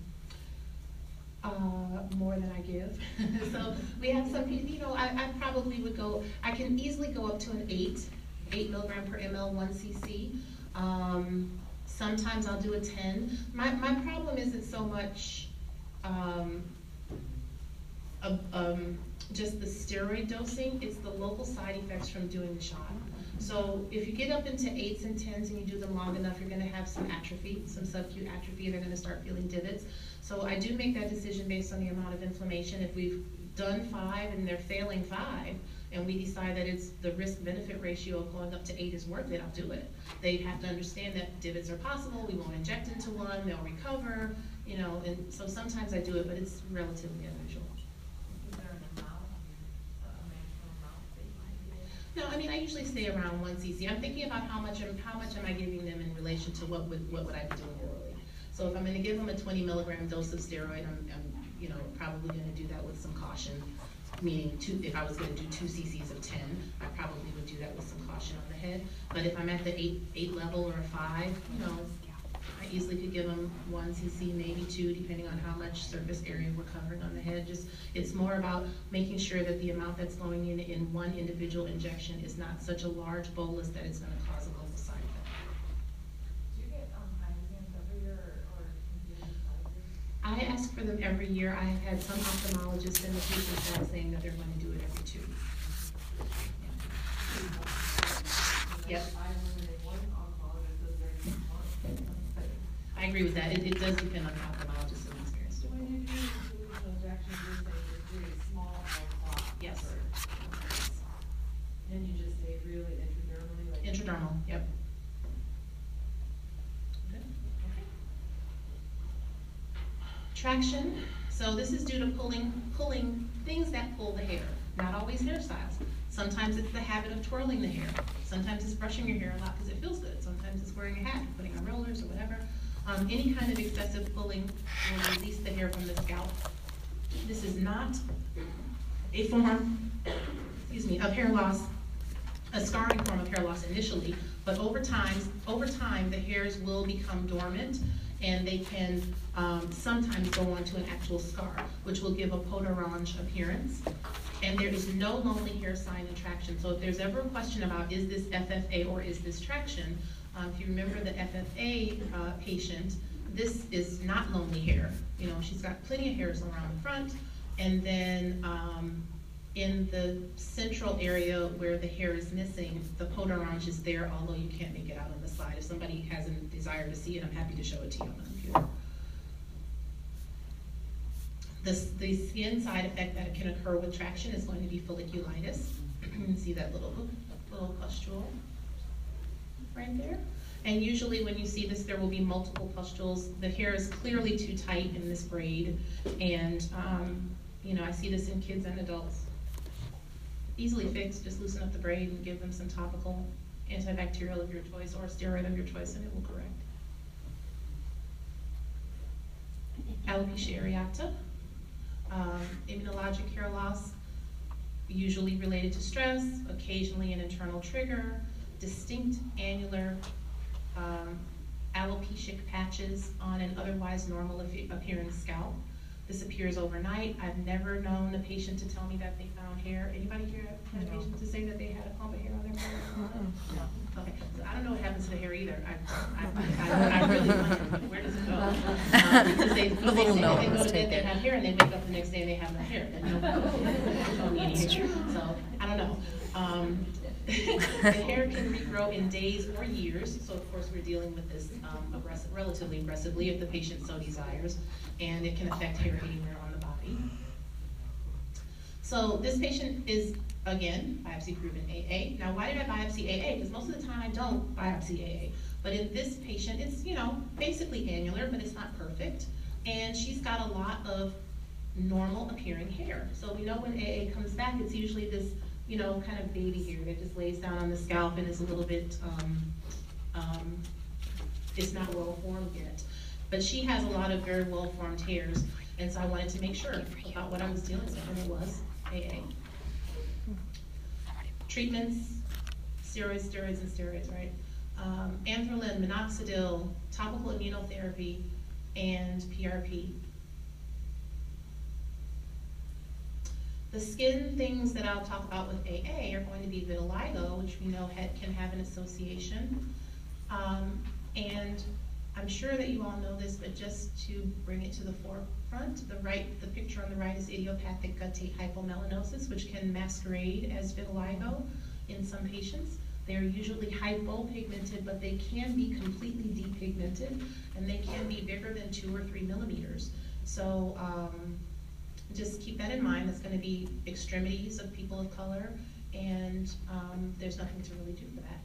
A: Uh, more than I give. So we have some people, you know, I, I probably would go, I can easily go up to an eight, eight milligram per ml, one cc. Um, sometimes I'll do a ten. My, my problem isn't so much, um, uh, um, just the steroid dosing, it's the local side effects from doing the shot. So if you get up into eights and tens and you do them long enough, you're gonna have some atrophy, some subacute atrophy, they're gonna start feeling divots. So I do make that decision based on the amount of inflammation. If we've done five and they're failing five, and we decide that it's the risk-benefit ratio of going up to eight is worth it, I'll do it. They have to understand that divots are possible, we won't inject into one, they'll recover, you know, and so sometimes I do it, but it's relatively unusual.
B: Is there an amount, a maximum amount that you might do?
A: No, I mean, I usually stay around one cc. I'm thinking about how much, am- how much am I giving them in relation to what would, what would I be doing orally. So if I'm gonna give them a twenty milligram dose of steroid, I'm, I'm, you know, probably gonna do that with some caution. Meaning two, if I was gonna do two cc's of ten, I probably would do that with some caution on the head. But if I'm at the eight, eight level or a five, you know, I easily could give them one cc, maybe two, depending on how much surface area we're covering on the head. Just, it's more about making sure that the amount that's going in in one individual injection is not such a large bolus that it's gonna cause a local side effect.
B: Do you get, um, eye exams every year or, or continuous eye exams?
A: I ask for them every year. I have had some ophthalmologists in the patient's side saying that they're going to do it every two. Yeah. Yep.
B: I eliminated one oncologist does their six months.
A: I agree with that. It, it does depend on the ophthalmologist and the experience.
B: So when you do individual injections, you're saying you're doing small alpha?
A: Yes.
B: And you just say really intradermally, like?
A: Intradermal, yep. Good. Traction. So this is due to pulling, pulling things that pull the hair. Not always hairstyles. Sometimes it's the habit of twirling the hair. Sometimes it's brushing your hair a lot because it feels good. Sometimes it's wearing a hat, putting on rollers or whatever. Um, any kind of excessive pulling will release the hair from the scalp. This is not a form, excuse me, of hair loss, a scarring form of hair loss initially, but over time, over time, the hairs will become dormant, and they can um, sometimes go on to an actual scar, which will give a peau d'orange appearance. And there is no lonely hair sign in traction. So if there's ever a question about is this F F A or is this traction, um, if you remember the F F A uh, patient, this is not lonely hair. You know, she's got plenty of hairs around the front, and then um, in the central area where the hair is missing, the peau d'orange is there, although you can't make it out on the slide. If somebody has a desire to see it, I'm happy to show it to you on the computer. The, the skin side effect that can occur with traction is going to be folliculitis. You can see that little, little pustule right there. And usually when you see this, there will be multiple pustules. The hair is clearly too tight in this braid. And, um, you know, I see this in kids and adults. Easily fixed, just loosen up the braid and give them some topical antibacterial of your choice or steroid of your choice and it will correct. Alopecia areata. Um, immunologic hair loss, usually related to stress, occasionally an internal trigger, distinct annular um, alopecic patches on an otherwise normal appearance scalp. This appears overnight. I've never known a patient to tell me that they found hair. Anybody here had a
E: No.
A: patient to say that they had a clump of hair on their hair? No. Okay, so I don't know what happens to the hair either. I, I, I, I really wonder, where does it go? Um, because they,
F: The little
A: they, say
F: note,
A: they go
F: let's
A: to bed,
F: take
A: they
F: it.
A: have hair, and they wake up the next day and they have no hair. And you don't, don't need any hair. So, I don't know. Um, the hair can regrow in days or years, so of course we're dealing with this um, aggressive, relatively aggressively if the patient so desires, and it can affect hair anywhere on the body. So this patient is, again, biopsy proven A A. Now why did I biopsy A A? Because most of the time I don't biopsy A A. But in this patient, it's, you know, basically annular, but it's not perfect. And she's got a lot of normal appearing hair. So we know when A A comes back, it's usually this, you know, kind of baby hair that just lays down on the scalp and is a little bit, um, um, it's not well formed yet. But she has a lot of very well formed hairs, and so I wanted to make sure about what I was dealing with, and it was A A. Treatments, steroids, steroids, and steroids, right? Um, Anthralin, minoxidil, topical immunotherapy, and P R P. The skin things that I'll talk about with A A are going to be vitiligo, which we know ha can have an association. Um, and I'm sure that you all know this, but just to bring it to the forefront, the right, the picture on the right is idiopathic guttate hypomelanosis, which can masquerade as vitiligo in some patients. They are usually hypopigmented, but they can be completely depigmented, and they can be bigger than two or three millimeters. So um, just keep that in mind. That's going to be extremities of people of color, and um, there's nothing to really do for that.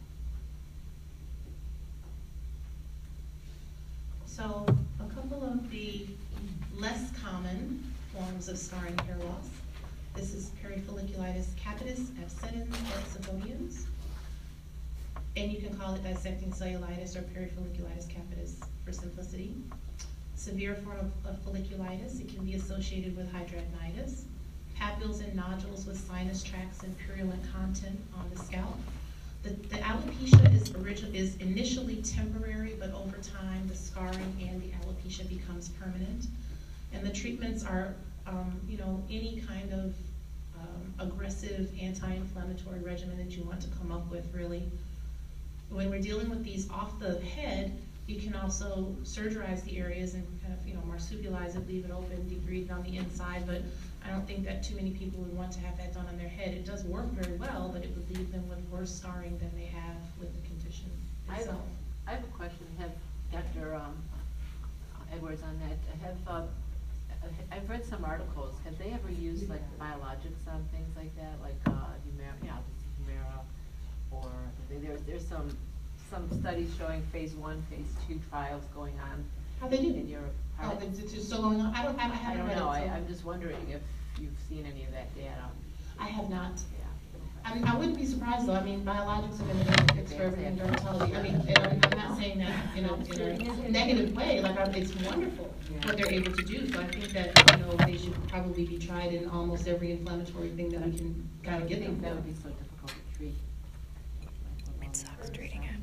A: So a couple of the less common forms of scarring hair loss. This is perifolliculitis capitis abscens et Sifonians. And you can call it dissecting cellulitis or perifolliculitis capitis for simplicity. Severe form of, of folliculitis, it can be associated with hidradenitis. Papules and nodules with sinus tracts and purulent content on the scalp. The, the alopecia is, origin, is initially temporary, but over time the scarring and the alopecia becomes permanent. And the treatments are, um, you know, any kind of um, aggressive anti-inflammatory regimen that you want to come up with, really. When we're dealing with these off the head, you can also surgerize the areas and kind of, you know, marsupialize it, leave it open, debride it on the inside, but I don't think that too many people would want to have that done on their head. It does work very well, but it would leave them with worse scarring than they have with the condition
C: I have,
A: itself.
C: I have a question. Have Doctor Um, Edwards on that. Have uh, I've read some articles. Have they ever used like biologics on things like that, like uh, Humira, yeah, Humira, or there's there's some some studies showing phase one, phase two trials going on.
A: How they do?
C: In Europe.
A: Oh, it's, it's still going on? I don't, I
C: I
A: haven't
C: don't
A: read
C: know.
A: it. So.
C: I, I'm just wondering if you've seen any of that data.
A: I have not.
C: Yeah.
A: I mean, I wouldn't be surprised though, I mean, biologics are gonna be fixed for everything in dermatology. I mean, and I'm I'm not saying that, you know, in a negative way, like, I- it's wonderful what they're able to do. So I think that, you know, they should probably be tried in almost every inflammatory thing that we can kind of get them
C: That would
A: for.
C: be so difficult to treat.
F: It sucks treating it.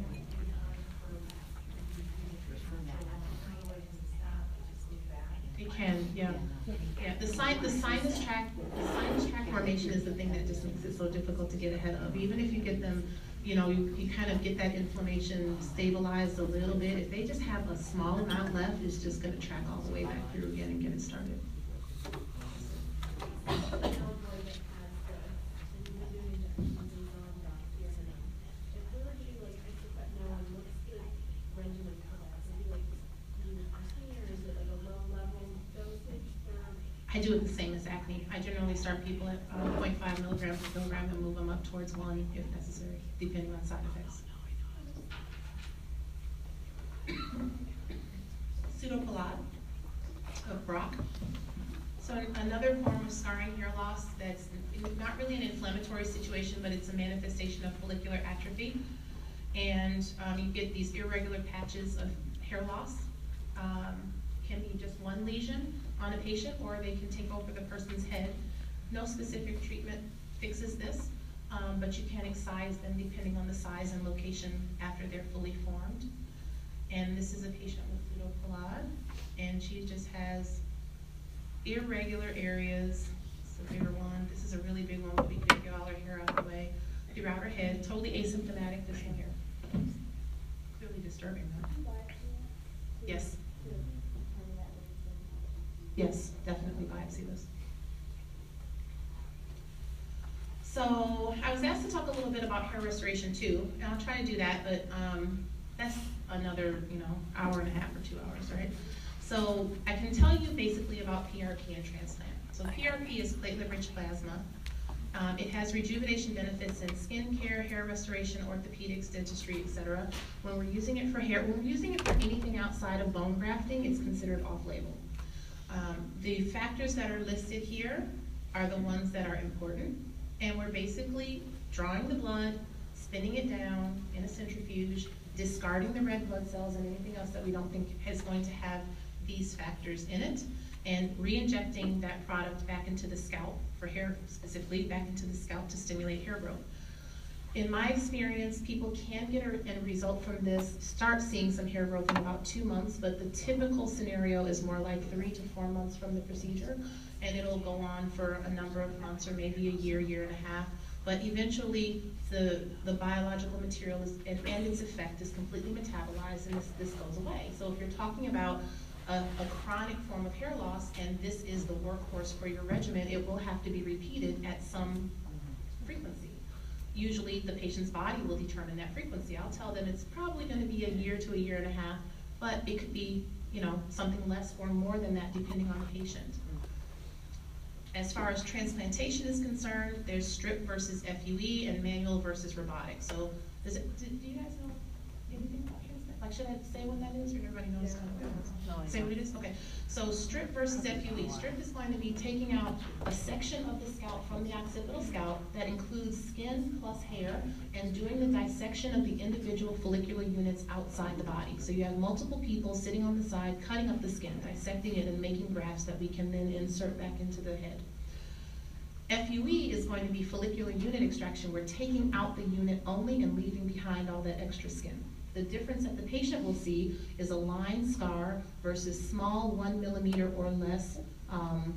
A: It can, yeah. Yeah, the sin, the sinus tract, the sinus tract formation is the thing that just makes it so difficult to get ahead of. Even if you get them, you know, you, you kind of get that inflammation stabilized a little bit. If they just have a small amount left, it's just gonna track all the way back through again and get it started.
G: I know a boy that has the, and we've been doing injections and non-doxy and then, if we were to do like isopretinoin, what's the regimen for that? Is it like, you know, or is it like a low level dosage for?
A: I do it the same as acne. I generally start people at uh, zero point five milligrams per kilogram and move them up towards one if necessary, depending on side effects. Pseudopelade of Brock. So an- another form of scarring hair loss that's n- not really an inflammatory situation, but it's a manifestation of follicular atrophy. And um, you get these irregular patches of hair loss. Um, can be just one lesion on a patient, or they can take over the person's head. No specific treatment fixes this, um, but you can excise them depending on the size and location after they're fully formed. And this is a patient with pseudopelade, and she just has irregular areas. It's a bigger one. This is a really big one, but we could get all her hair out of the way throughout her head. Totally asymptomatic, this one here. Clearly disturbing, huh? Yes. Yes, definitely biopsy this. So I was asked to talk a little bit about hair restoration too, and I'll try to do that, but um, that's another, you know, hour and a half or two hours, right? So I can tell you basically about P R P and transplant. So P R P is platelet-rich plasma. Um, it has rejuvenation benefits in skin care, hair restoration, orthopedics, dentistry, et cetera. When we're using it for hair, when we're using it for anything outside of bone grafting, it's considered off-label. Um, the factors that are listed here are the ones that are important, and we're basically drawing the blood, spinning it down in a centrifuge, discarding the red blood cells and anything else that we don't think is going to have these factors in it, and re-injecting that product back into the scalp, for hair specifically, back into the scalp to stimulate hair growth. In my experience, people can get a, a result from this, start seeing some hair growth in about two months, but the typical scenario is more like three to four months from the procedure, and it'll go on for a number of months or maybe a year, year and a half. But eventually, the, the biological material is, and, and its effect is completely metabolized, and this, this goes away. So if you're talking about a, a chronic form of hair loss, and this is the workhorse for your regimen, it will have to be repeated at some frequency. Usually the patient's body will determine that frequency. I'll tell them it's probably going to be a year to a year and a half, but it could be, you know, something less or more than that depending on the patient. As far as transplantation is concerned, there's strip versus F U E and manual versus robotic. So does it, do, do you guys know anything about transplant? Like, should I say what that is, or everybody knows?
C: No, I
A: Say what it
C: don't.
A: is? Okay. So strip versus F U E. Strip is going to be taking out a section of the scalp from the occipital scalp that includes skin plus hair, and doing the dissection of the individual follicular units outside the body. So you have multiple people sitting on the side, cutting up the skin, dissecting it, and making grafts that we can then insert back into the head. F U E is going to be follicular unit extraction. We're taking out the unit only and leaving behind all that extra skin. The difference that the patient will see is a line scar versus small one millimeter or less um,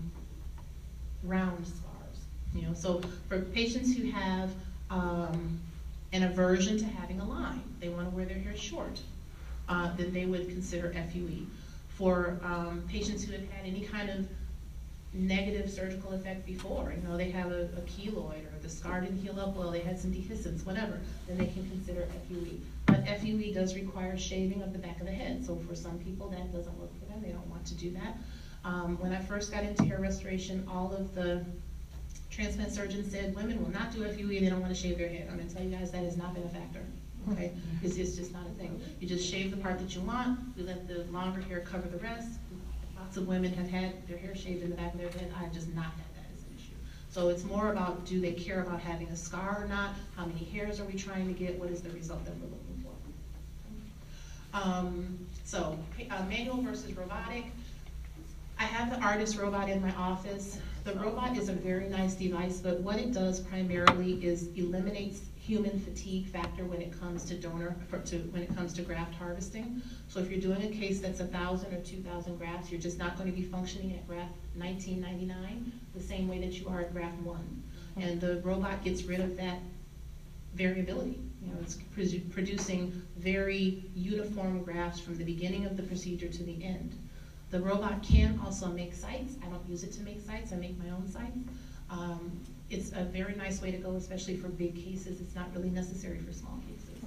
A: round scars. You know, so for patients who have um, an aversion to having a line, they want to wear their hair short, uh, then they would consider F U E. For um, patients who have had any kind of negative surgical effect before, you know, they have a, a keloid, or the scar didn't heal up well, they had some dehiscence, whatever, then they can consider F U E. But F U E does require shaving of the back of the head, so for some people that doesn't work for them, they don't want to do that. Um, when I first got into hair restoration, all of the transplant surgeons said women will not do F U E, they don't want to shave their head. I'm going to tell you guys that has not been a factor. Okay, it's, it's just not a thing. You just shave the part that you want, we let the longer hair cover the rest. Lots of women have had their hair shaved in the back of their head. I have just not had that as an issue. So it's more about, do they care about having a scar or not? How many hairs are we trying to get? What is the result that we're looking for? Um, so, uh, manual versus robotic. I have the ARTIS robot in my office. The robot is a very nice device, but what it does primarily is eliminates human fatigue factor when it comes to donor, for, to, when it comes to graft harvesting. So if you're doing a case that's a thousand or two thousand grafts, you're just not going to be functioning at graft nineteen ninety-nine the same way that you are at graft one. And the robot gets rid of that variability. You know, it's produ producing very uniform grafts from the beginning of the procedure to the end. The robot can also make sites. I don't use it to make sites, I make my own sites. Um, it's a very nice way to go, especially for big cases. It's not really necessary for small cases.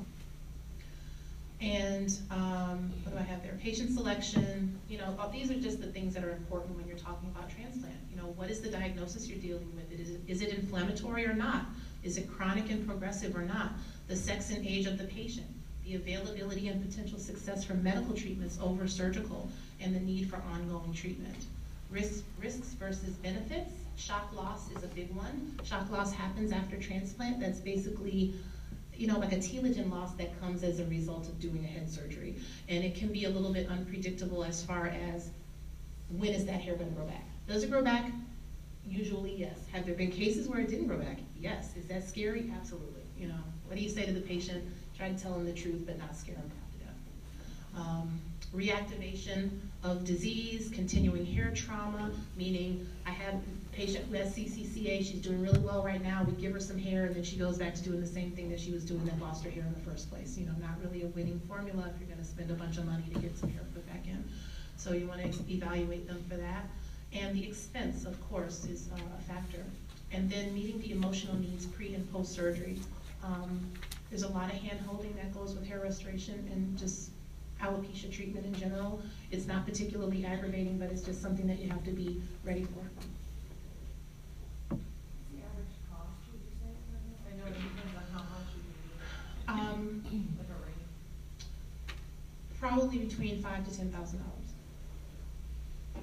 A: And um, what do I have there? Patient selection. You know, all these are just the things that are important when you're talking about transplant. You know, what is the diagnosis you're dealing with? Is it, is it inflammatory or not? Is it chronic and progressive or not? The sex and age of the patient. The availability and potential success for medical treatments over surgical, and the need for ongoing treatment. Risks, risks versus benefits. Shock loss is a big one. Shock loss happens after transplant. That's basically, you know, like a telogen loss that comes as a result of doing a head surgery. And it can be a little bit unpredictable as far as when is that hair going to grow back. Does it grow back? Usually, yes. Have there been cases where it didn't grow back? Yes. Is that scary? Absolutely. You know, what do you say to the patient? Try to tell them the truth, but not scare them half to death. Um, reactivation of disease, continuing hair trauma, meaning I have a patient who has C C C A, she's doing really well right now, we give her some hair and then she goes back to doing the same thing that she was doing that lost her hair in the first place. You know, not really a winning formula if you're gonna spend a bunch of money to get some hair put back in. So you wanna evaluate them for that. And the expense, of course, is uh, a factor. And then meeting the emotional needs pre and post surgery. Um, there's a lot of hand holding that goes with hair restoration and just alopecia treatment in general. It's not particularly aggravating, but it's just something that you have to be ready for.
B: What's the average cost, would you say? I know it depends on how much you do,
A: Um,
B: like a range.
A: probably between five to ten thousand dollars.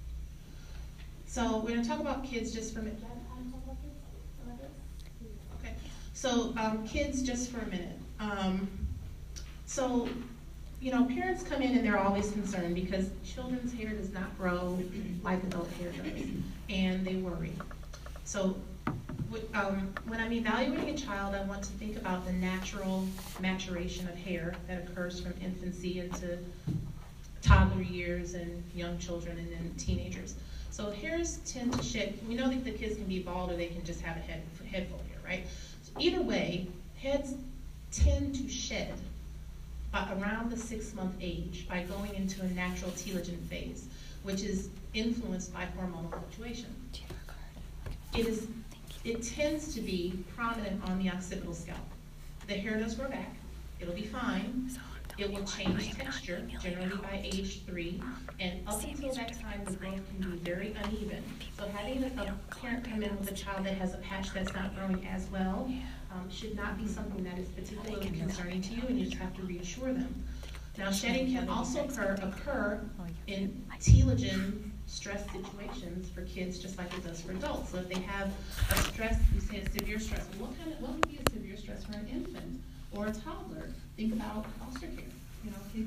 A: So we're going to talk about kids just for a minute. Okay. So um, kids just for a minute. Um, so, you know, parents come in and they're always concerned because children's hair does not grow like adult hair does, and they worry. So um, when I'm evaluating a child, I want to think about the natural maturation of hair that occurs from infancy into toddler years and young children and then teenagers. So hairs tend to shed. We know that the kids can be bald or they can just have a head, head full of hair, right? So either way, heads tend to shed by around the six month age by going into a natural telogen phase, which is influenced by hormonal fluctuation. It is, it tends to be prominent on the occipital scalp. The hair does grow back. It'll be fine. It will change texture, generally by age three, and up until that time, the growth can be very uneven. So having a, a parent come in with a child that has a patch that's not growing as well um, should not be something that is particularly concerning to you, and you just have to reassure them. Now, shedding can also occur, occur in telogen stress situations for kids, just like it does for adults. So if they have a stress, you say a severe stress, well, what kind of, what would be a severe stress for an infant or a toddler? Think about foster care. You know,